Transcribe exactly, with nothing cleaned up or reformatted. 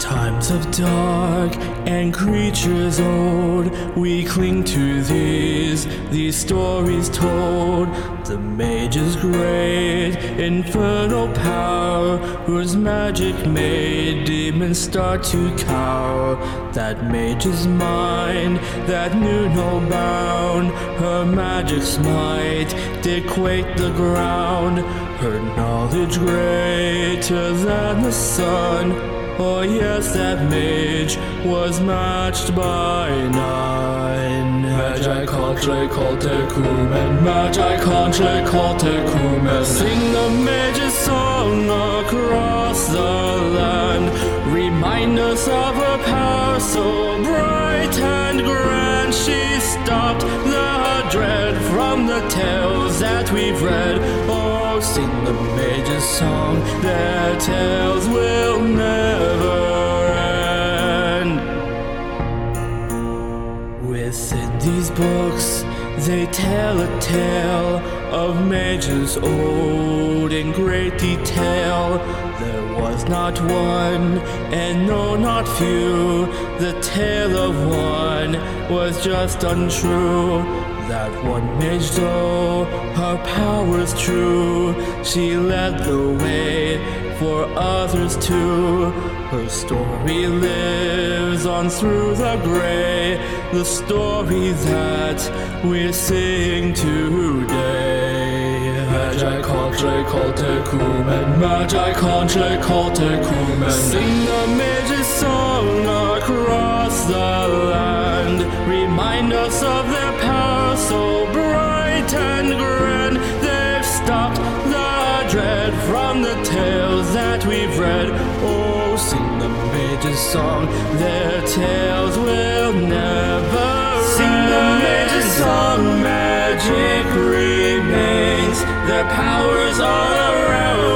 times of dark and creatures old, we cling to these, these stories told. The mage's great infernal power, whose magic made demons start to cower. That mage's mind that knew no bound, her magic's might did quake the ground. Her knowledge greater than the sun. Oh yes, that mage was matched by none. Magi contre cultecumen, Magi contre cultecumen. Sing the mage's song across the land. Remind us of her power so bright and grand. She stopped the dread from the tales that we've read. Oh, sing the mage's song, their tales will never end. Within these books, they tell a tale of mages old in great detail. There was not one, and no, not few. The tale of one was just untrue. That one mage, though her powers true, she led the way for others too. Her story lives on through the gray, the story that we sing today. Magi contre cultecumen, Magi contre cultecumen. Sing the mage's song across the land. Remind us of their power so bright and grand. They've stopped the dread from the tales that we've read. Oh, sing the mage's song, their tales will never end. Sing the mage's song, magic remains. Their powers all around.